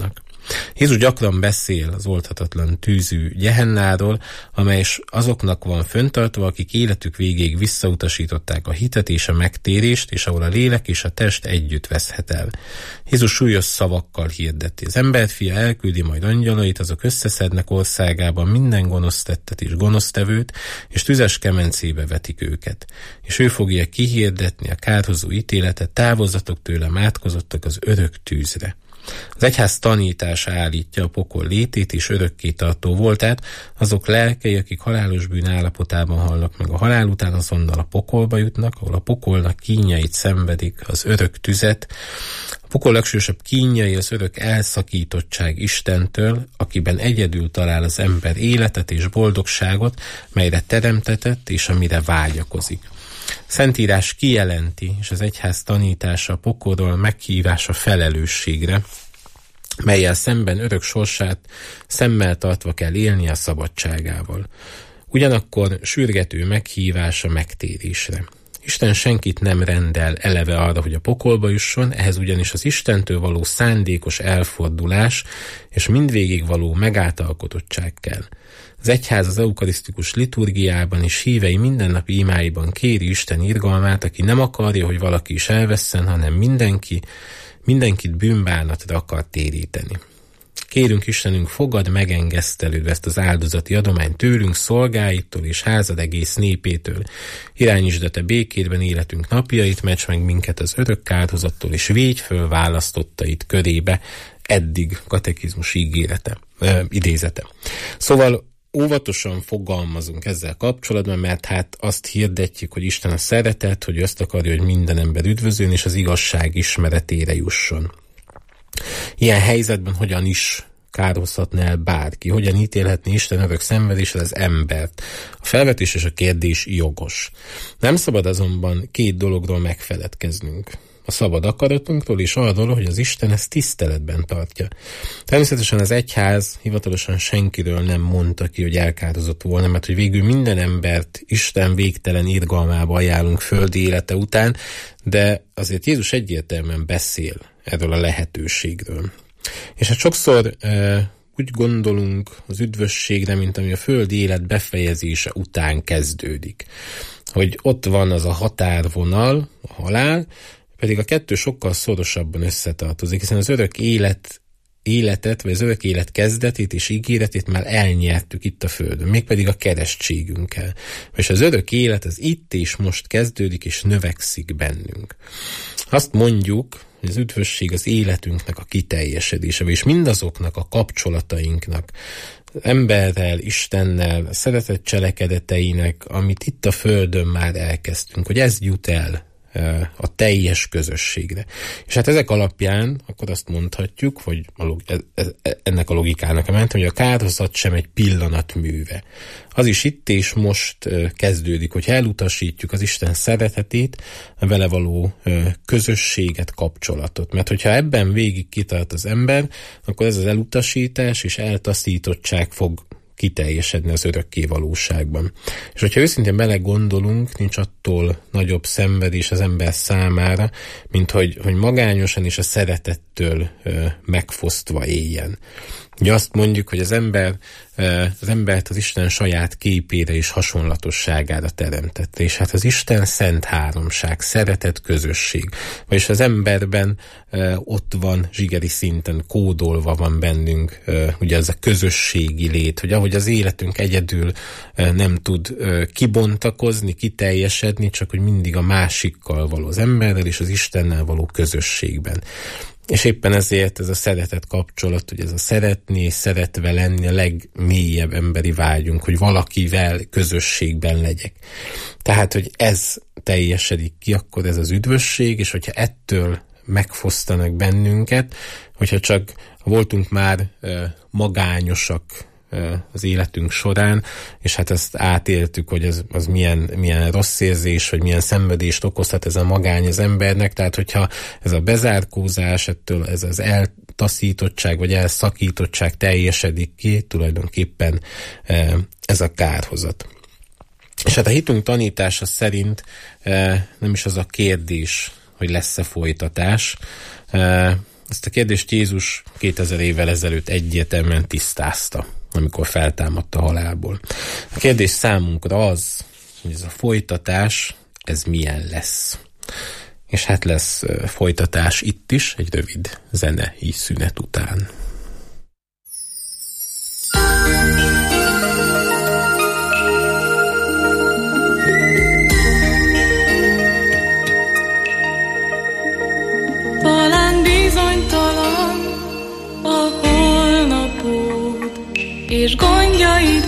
Jézus gyakran beszél az oldhatatlan tűzű Gehennáról, amely is azoknak van fenntartva, akik életük végéig visszautasították a hitet és a megtérést, és ahol a lélek és a test együtt veszhet el. Jézus súlyos szavakkal hirdeti: az emberfia elküldi majd angyalait, azok összeszednek országában minden gonosz tettet és gonosztevőt, és tüzes kemencébe vetik őket. És ő fogja kihirdetni a kárhozó ítéletet: távozzatok tőlem, átkozottak az örök tűzre. Az egyház tanítása állítja a pokol létét és örökké tartó voltát, azok lelkei, akik halálos bűn állapotában halnak meg, a halál után azonnal a pokolba jutnak, ahol a pokolnak kínjait szenvedik, az örök tüzet. A pokol legsősebb kínjai az örök elszakítottság Istentől, akiben egyedül talál az ember életet és boldogságot, melyre teremtetett és amire vágyakozik. Szentírás kijelenti, és az egyház tanítása a pokolról meghívása felelősségre, mellyel szemben örök sorsát szemmel tartva kell élni a szabadságával. Ugyanakkor sürgető meghívása megtérésre. Isten senkit nem rendel eleve arra, hogy a pokolba jusson, ehhez ugyanis az Istentől való szándékos elfordulás és mindvégig való megáltalkotottság kell. Az egyház az eukarisztikus liturgiában és hívei mindennapi imáiban kéri Isten irgalmát, aki nem akarja, hogy valaki is elvesszen, hanem mindenkit bűnbánatra akar téríteni. Kérünk Istenünk, fogadd megengesztelődve ezt az áldozati adományt tőlünk, szolgáitól és házad egész népétől. Irányítsd a te békédben életünk napjait, ments meg minket az örök kárhozattól, és védj föl választottait körébe. Eddig katekizmus idézete. Szóval óvatosan fogalmazunk ezzel kapcsolatban, mert hát azt hirdetjük, hogy Isten a szeretet, hogy azt akarja, hogy minden ember üdvözüljön, és az igazság ismeretére jusson. Ilyen helyzetben hogyan is kárhozhatna el bárki? Hogyan ítélhetné Isten örök szenvedéssel az embert? A felvetés és a kérdés jogos. Nem szabad azonban két dologról megfeledkeznünk. A szabad akaratunkról és arról, hogy az Isten ezt tiszteletben tartja. Természetesen az egyház hivatalosan senkiről nem mondta ki, hogy elkározott volna, mert hogy végül minden embert Isten végtelen irgalmába ajánlunk földi élete után, de azért Jézus egyértelműen beszél erről a lehetőségről. És hát sokszor úgy gondolunk az üdvösségre, mint ami a földi élet befejezése után kezdődik. Hogy ott van az a határvonal, a halál, pedig a kettő sokkal szorosabban összetartozik, hiszen az örök életet, vagy az örök élet kezdetét és ígéretét már elnyertük itt a földön, mégpedig a keresztségünkkel. És az örök élet az itt és most kezdődik, és növekszik bennünk. Azt mondjuk, hogy az üdvösség az életünknek a kiteljesedése, és mindazoknak a kapcsolatainknak, az emberrel, Istennel, a szeretet cselekedeteinek, amit itt a földön már elkezdtünk, hogy ez jut el a teljes közösségre. És hát ezek alapján akkor azt mondhatjuk, hogy ennek a logikának mentem, hogy a kárhozat sem egy pillanat műve. Az is itt és most kezdődik, hogy elutasítjuk az Isten szeretetét, a vele való közösséget, kapcsolatot. Mert hogyha ebben végig kitart az ember, akkor ez az elutasítás és eltaszítottság fog kiteljesedni az örökké valóságban. És hogyha őszintén belegondolunk, nincs attól nagyobb szenvedés az ember számára, mint hogy magányosan és a szeretettől megfosztva éljen. Ugye azt mondjuk, hogy az embert az Isten saját képére és hasonlatosságára teremtette, és hát az Isten szent háromság, szeretet, közösség. Vagyis az emberben ott van zsigeri szinten, kódolva van bennünk ugye ez a közösségi lét, hogy ahogy az életünk egyedül nem tud kibontakozni, kiteljesedni, csak hogy mindig a másikkal való, az emberrel és az Istennel való közösségben. És éppen ezért ez a szeretet kapcsolat, hogy ez a szeretni és szeretve lenni a legmélyebb emberi vágyunk, hogy valakivel közösségben legyek. Tehát, hogy ez teljesedik ki, akkor ez az üdvösség, és hogyha ettől megfosztanak bennünket, hogyha csak voltunk már magányosak az életünk során, és hát ezt átéltük, hogy az milyen rossz érzés, vagy milyen szenvedést okozhat ez a magány az embernek, tehát hogyha ez a bezárkózás, ettől ez az eltaszítottság, vagy elszakítottság teljesedik ki, tulajdonképpen ez a kárhozat. És hát a hitünk tanítása szerint nem is az a kérdés, hogy lesz-e folytatás, Ezt a kérdést Jézus 2000 évvel ezelőtt egyértelműen tisztázta, amikor feltámadt a halálból. A kérdés számunkra az, hogy ez a folytatás, ez milyen lesz. És hát lesz folytatás itt is, egy rövid zenei szünet után. Talán bizonytalan a holnapod, és gondjaid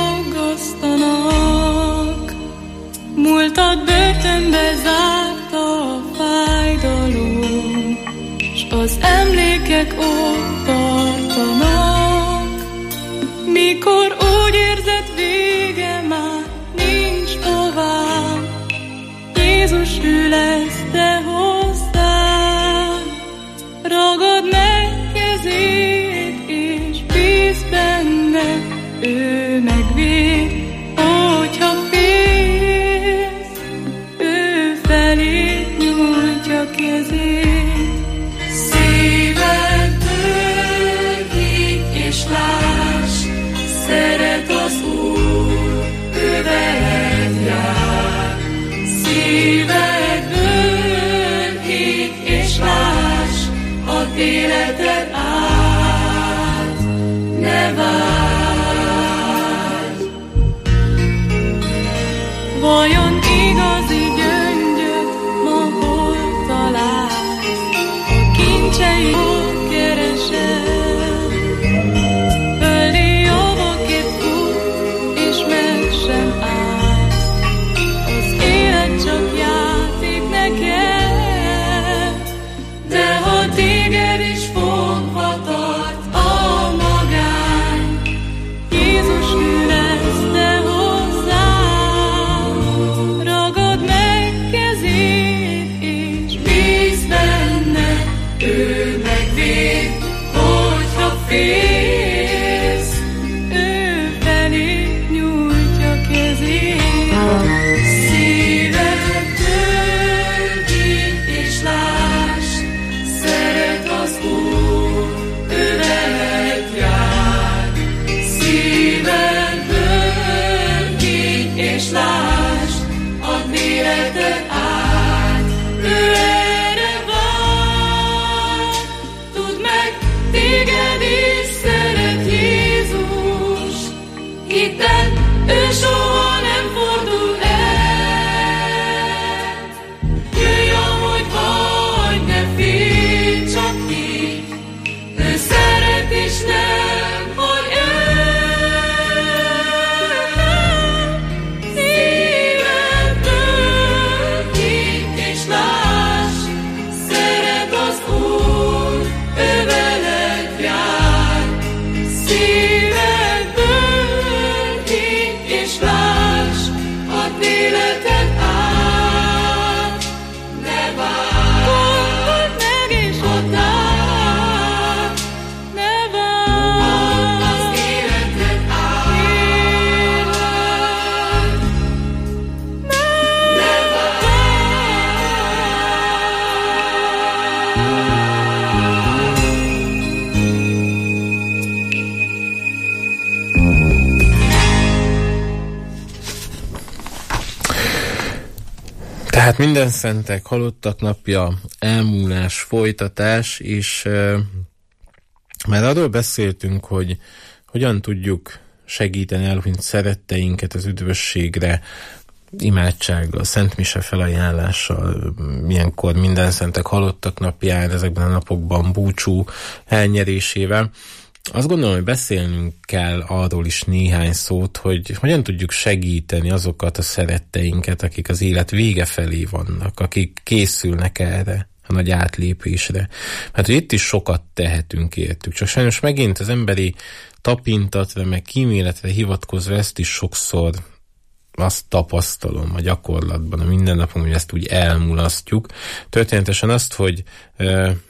aggasztanak. Múltad börtönbe zárta a fájdalom, s az emlékek ott tartanak. Mikor úgy érzed, vége már nincs tovább, Jézus ő lesz te hozzád. Ragad meg kezét, és bízz benne, ő megvéd, hogyha félsz, ő felé nyújtja kezét. Szívedből higgy és láss, szeret az Úr, ő veled jár. Szívedből higgy és láss, ad életed át, ne várj. Vajon igazi gyöngyöt ma hol találsz, a kincseit hol keresel? Földi javakért fut, és meg sem állsz, az élet csak játék neked. De ha téged is fogva tart a magány, Jézus ő lesz te hozzád. Ragad meg kezét, és bízz benne, ő megvéd, hogyha félsz, ő felé nyújtja kezét. Szívedből higgy és láss, szeret az Úr, ő veled jár. Szívedből higgy és láss, add életed át, ő erre vár. Tudd meg, téged is szeret Jézus, hidd, ő soha nem fordul el. Jöjj, ahogy vagy, ne félj, csak így, ő szeret és nem hagy el. Szívedből higgy és láss, szeret az Úr, ő veled jár. Szívedből higgy és láss, add életed át, ne várj. Gondold meg és add át, ne várj. Add az életed át, ne várj. Tehát minden szentek, halottak napja, elmúlás, folytatás, és már arról beszéltünk, hogy hogyan tudjuk segíteni elhunyt szeretteinket az üdvösségre, imádsággal, Szent Mise felajánlással, milyenkor minden szentek, halottak napján, ezekben a napokban búcsú elnyerésével. Azt gondolom, hogy beszélnünk kell arról is néhány szót, hogy hogyan tudjuk segíteni azokat a szeretteinket, akik az élet vége felé vannak, akik készülnek erre a nagy átlépésre. Hát, hogy itt is sokat tehetünk értük, csak sajnos megint az emberi tapintatra, meg kíméletre hivatkozva ezt is sokszor azt tapasztalom a gyakorlatban, a mindennapon, hogy ezt úgy elmulasztjuk. Történetesen azt, hogy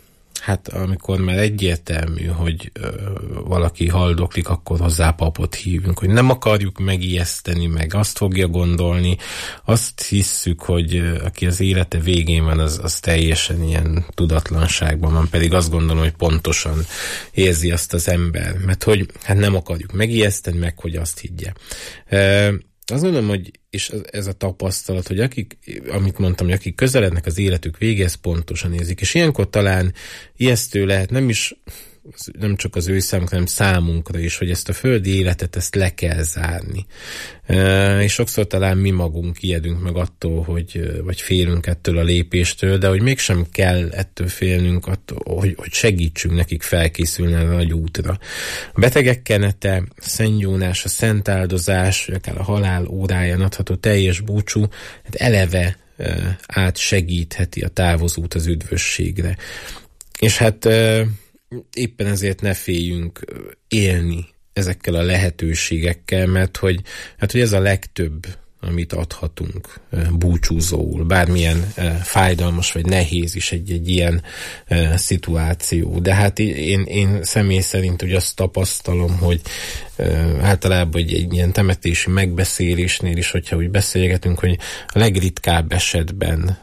hát amikor már egyértelmű, hogy valaki haldoklik, akkor hozzá papot hívunk, hogy nem akarjuk megijeszteni, meg azt fogja gondolni, azt hisszük, hogy aki az élete végén van, az teljesen ilyen tudatlanságban van, pedig azt gondolom, hogy pontosan érzi azt az ember, mert hogy hát nem akarjuk megijeszteni, meg hogy azt higgye. Azt gondolom, hogy és ez a tapasztalat, hogy amit mondtam, hogy akik közelednek az életük végéhez, pontosan érzik. És ilyenkor talán ijesztő lehet nem csak az ő számukra, hanem számunkra is, hogy ezt a földi életet, ezt le kell zárni. És sokszor talán mi magunk ijedünk meg attól, vagy félünk ettől a lépéstől, de hogy mégsem kell ettől félnünk, hogy segítsünk nekik felkészülni a nagy útra. A betegek kenete, a szentgyónás, a szentáldozás, akár a halál óráján adható teljes búcsú, hát eleve átsegítheti a távozót az üdvösségre. És hát éppen ezért ne féljünk élni ezekkel a lehetőségekkel, mert hogy ez a legtöbb, amit adhatunk búcsúzóul, bármilyen fájdalmas vagy nehéz is egy ilyen szituáció. De hát én személy szerint ugye azt tapasztalom, hogy általában egy ilyen temetési megbeszélésnél is, hogyha úgy beszélgetünk, hogy a legritkább esetben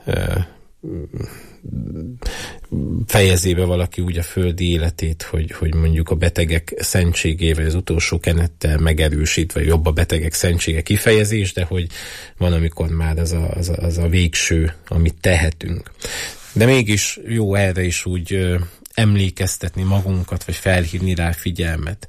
fejezi be valaki úgy a földi életét, hogy mondjuk a betegek szentségével, az utolsó kenettel megerősítve, jobb a betegek szentsége kifejezés, de hogy van, amikor már az a végső, amit tehetünk. De mégis jó erre is úgy emlékeztetni magunkat, vagy felhívni rá figyelmet.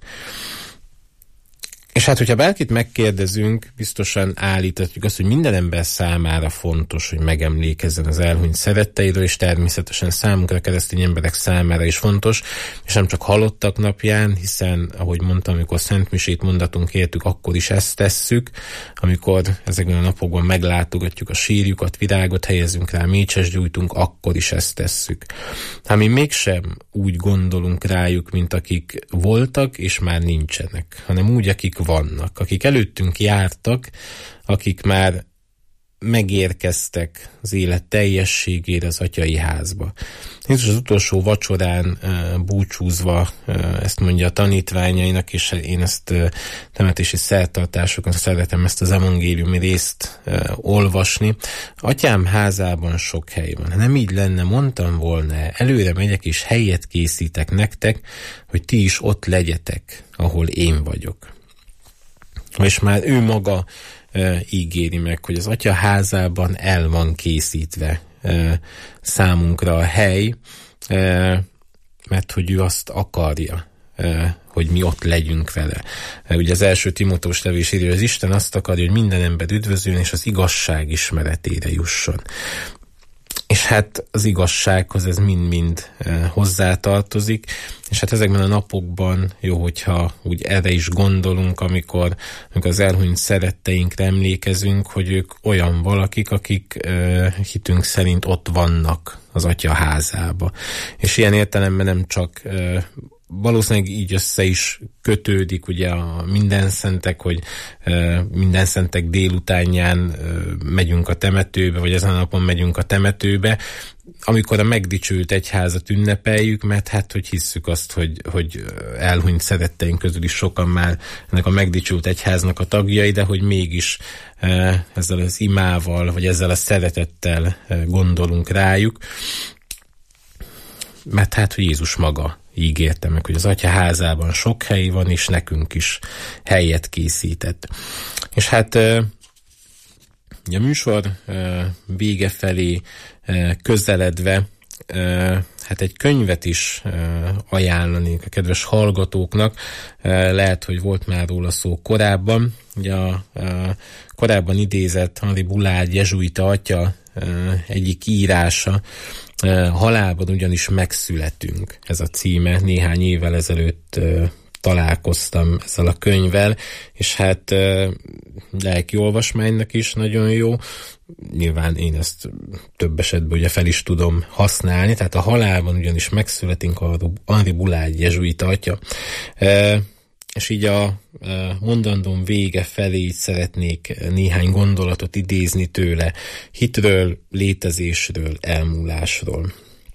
És hát, hogyha bárkit megkérdezünk, biztosan állíthatjuk azt, hogy minden ember számára fontos, hogy megemlékezzen az elhunyt szeretteiről, és természetesen számunkra, keresztény emberek számára is fontos, és nem csak halottak napján, hiszen, ahogy mondtam, amikor szentmisét mondatunk értük, akkor is ezt tesszük, amikor ezekben a napokban meglátogatjuk a sírjukat, virágot helyezünk rá, mécsest gyújtunk, akkor is ezt tesszük. Hát mi mégsem úgy gondolunk rájuk, mint akik voltak, és már nincsenek, hanem úgy, akik vannak, akik előttünk jártak, akik már megérkeztek az élet teljességére az atyai házba. Jézus az utolsó vacsorán búcsúzva ezt mondja a tanítványainak, és én ezt temetési szertartásokon szeretem ezt az evangéliumi részt olvasni. Atyám házában sok hely van. Ha nem így lenne, mondtam volna, előre megyek és helyet készítek nektek, hogy ti is ott legyetek, ahol én vagyok. És már ő maga ígéri meg, hogy az atya házában el van készítve számunkra a hely, mert hogy ő azt akarja, hogy mi ott legyünk vele. Ugye az első Timóteus levés írja, hogy az Isten azt akarja, hogy minden ember üdvözüljön, és az igazság ismeretére jusson. És hát az igazsághoz ez mind-mind hozzátartozik, és hát ezekben a napokban jó, hogyha úgy erre is gondolunk, amikor az elhunyt szeretteinkre emlékezünk, hogy ők olyan valakik, akik hitünk szerint ott vannak az atya házába. És ilyen értelemben nem csak valószínűleg így össze is kötődik ugye a mindenszentek, hogy mindenszentek délutánján megyünk a temetőbe, vagy ezen a napon megyünk a temetőbe, amikor a megdicsült egyházat ünnepeljük, mert hát, hogy hisszük azt, hogy elhunyt szeretteink közül is sokan már ennek a megdicsült egyháznak a tagjai, de hogy mégis ezzel az imával, vagy ezzel a szeretettel gondolunk rájuk, mert hát, hogy Jézus maga ígérte meg, hogy az atya házában sok hely van, és nekünk is helyet készített. És hát a műsor vége felé közeledve, hát egy könyvet is ajánlanék a kedves hallgatóknak. Lehet, hogy volt már róla szó korábban. Ugye a korábban idézett Henri Boulard jezsuita atya egyik írása, Halálban ugyanis megszületünk. Ez a címe. Néhány évvel ezelőtt találkoztam ezzel a könyvvel, és hát lelki olvasmánynak is nagyon jó. Nyilván én ezt több esetben ugye fel is tudom használni, tehát a Halálban ugyanis megszületünk, a Henri Boulard jezsuita atya. És így a mondandóm vége felé így szeretnék néhány gondolatot idézni tőle, hitről, létezésről, elmúlásról.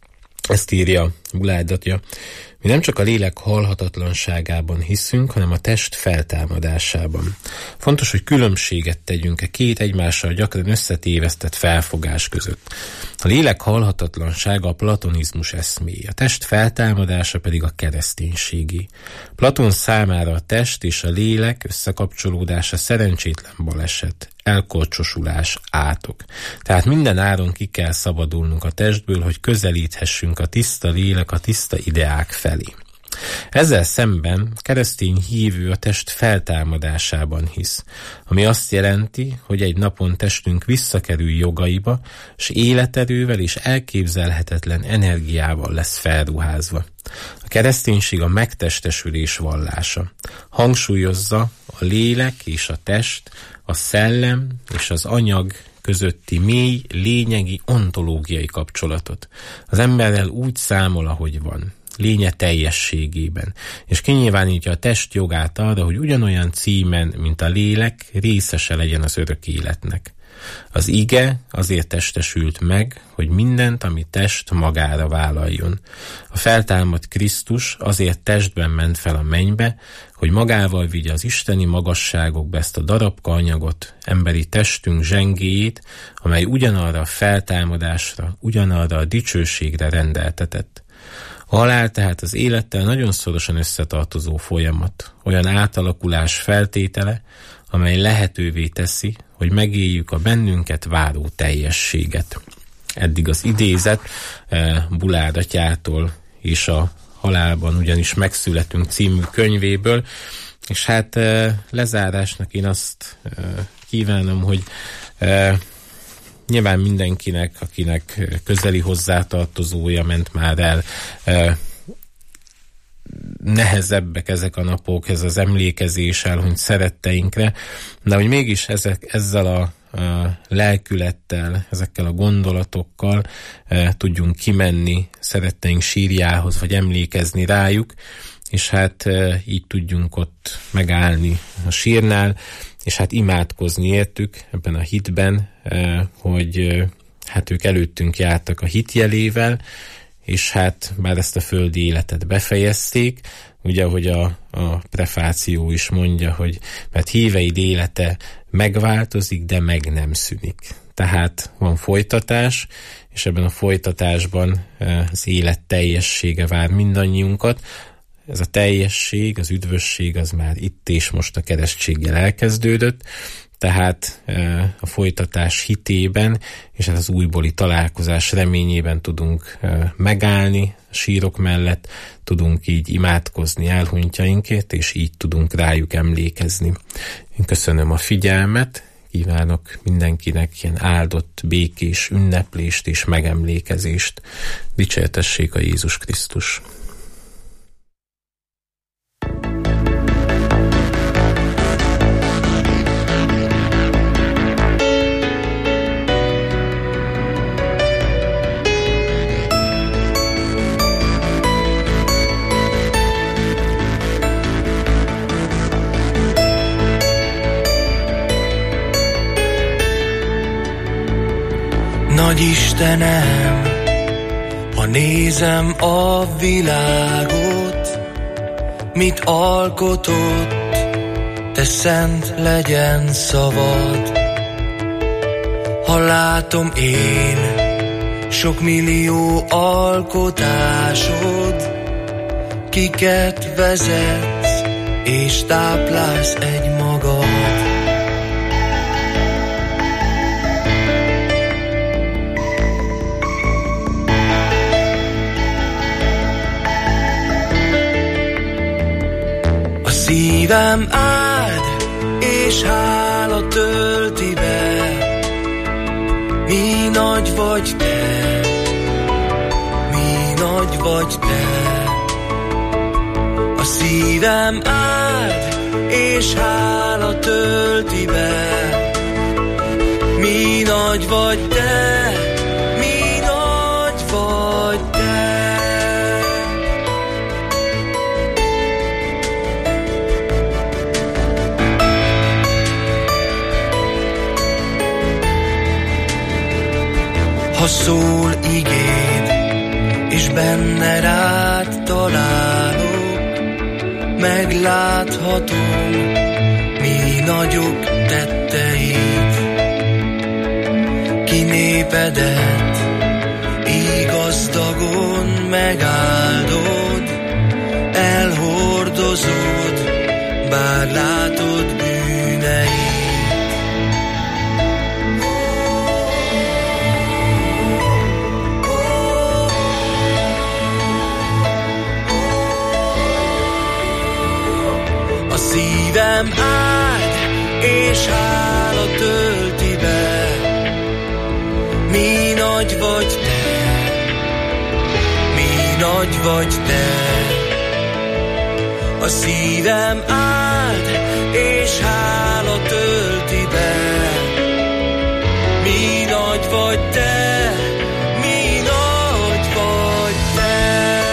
Ezt írja Bulárdatja. Mi nem csak a lélek halhatatlanságában hiszünk, hanem a test feltámadásában. Fontos, hogy különbséget tegyünk a két egymással gyakran összetévesztett felfogás között. A lélek halhatatlansága a platonizmus eszméje, a test feltámadása pedig a kereszténységi. Platon számára a test és a lélek összekapcsolódása szerencsétlen baleset, elkorcsosulás, átok. Tehát minden áron ki kell szabadulnunk a testből, hogy közelíthessünk a tiszta lélek, a tiszta ideák felé. Ezzel szemben keresztény hívő a test feltámadásában hisz, ami azt jelenti, hogy egy napon testünk visszakerül jogaiba, és életerővel és elképzelhetetlen energiával lesz felruházva. A kereszténység a megtestesülés vallása. Hangsúlyozza a lélek és a test, a szellem és az anyag közötti mély, lényegi, ontológiai kapcsolatot. Az emberrel úgy számol, ahogy van, lénye teljességében, és kinyilvánítja a test jogát arra, hogy ugyanolyan címen, mint a lélek, részese legyen az örök életnek. Az ige azért testesült meg, hogy mindent, ami test, magára vállaljon. A feltámadt Krisztus azért testben ment fel a mennybe, hogy magával vigye az isteni magasságokba ezt a darabka anyagot, emberi testünk zsengéjét, amely ugyanarra a feltámadásra, ugyanarra a dicsőségre rendeltetett. A halál tehát az élettel nagyon szorosan összetartozó folyamat, olyan átalakulás feltétele, amely lehetővé teszi, hogy megéljük a bennünket váró teljességet. Eddig az idézet Bulárdatyától és a Halálban ugyanis megszületünk című könyvéből, és hát lezárásnak én azt kívánom, hogy nyilván mindenkinek, akinek közeli hozzátartozója ment már el, nehezebbek ezek a napok, ez az emlékezés elhunyt szeretteinkre, de hogy mégis ezzel a lelkülettel, ezekkel a gondolatokkal tudjunk kimenni szeretteink sírjához, vagy emlékezni rájuk, és hát így tudjunk ott megállni a sírnál, és hát imádkozni értük ebben a hitben, hogy hát ők előttünk jártak a hitjelével, és hát már ezt a földi életet befejezték, ugye, ahogy a prefáció is mondja, hogy mert híveid élete megváltozik, de meg nem szűnik. Tehát van folytatás, és ebben a folytatásban az élet teljessége vár mindannyiunkat. Ez a teljesség, az üdvösség az már itt és most a keresztséggel elkezdődött, tehát a folytatás hitében és az újbóli találkozás reményében tudunk megállni a sírok mellett, tudunk így imádkozni elhunytjainkért, és így tudunk rájuk emlékezni. Én köszönöm a figyelmet, kívánok mindenkinek ilyen áldott, békés ünneplést és megemlékezést. Dicsértessék a Jézus Krisztus! Nagy Istenem, ha nézem a világot, mit alkotott, te szent legyen szavad. Ha látom én sok millió alkotásod, kiket vezetsz és táplálsz egy magad. Szívem áld, és hála tölti be, mi nagy vagy te, mi nagy vagy te. A szívem áld, és hála tölti be, mi nagy vagy te, mi nagy vagy te. Ha szól igéd, és benne rád találok. Megláthatom, mi nagyok tetteid, ki népedet így gazdagon megáldod, elhordozod, bár látod bűneid. A szívem áld és hála tölti be, mi nagy vagy te, mi nagy vagy te. A szívem áld és hála tölti be, mi nagy vagy te, mi nagy vagy te.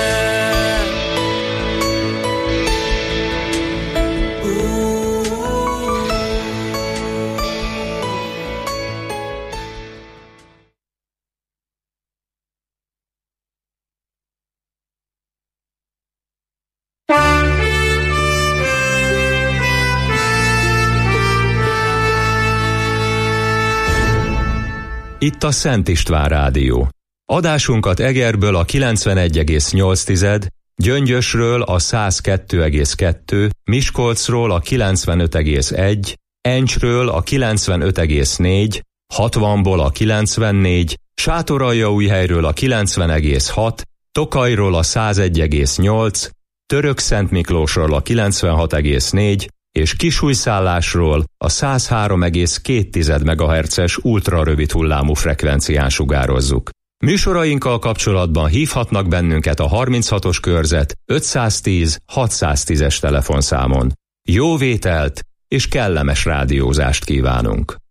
Itt a Szent István Rádió. Adásunkat Egerből a 91,8, Gyöngyösről a 102,2, Miskolcról a 95,1, Encsről a 95,4, 60-ból a 94, Sátoraljaújhelyről a 90,6, Tokajról a 101,8, Törökszentmiklósról a 96,4, és Kisújszállásról a 103,2 MHz-es ultrarövid hullámú frekvencián sugározzuk. Műsorainkkal kapcsolatban hívhatnak bennünket a 36-os körzet 510 610-es telefonszámon. Jó vételt és kellemes rádiózást kívánunk!